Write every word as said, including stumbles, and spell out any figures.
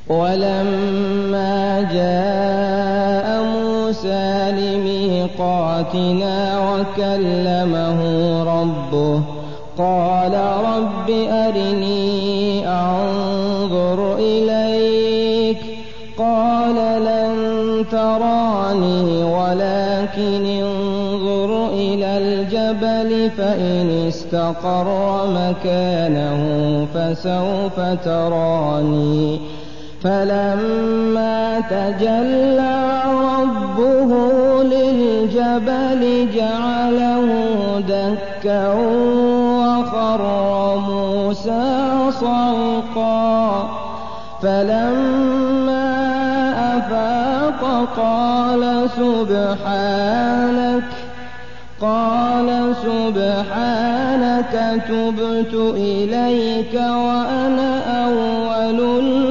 ولما جاء موسى لميقاتنا وكلمه ربه قال رب أرني أنظر إليك قال لن تراني ولكن انظر إلى الجبل فإن استقر مكانه فسوف تراني فلما تجلى ربه للجبل جعله دكا وخر موسى صعقا فلما أفاق قال سبحانك قال سبحانك تبت إليك وأنا أول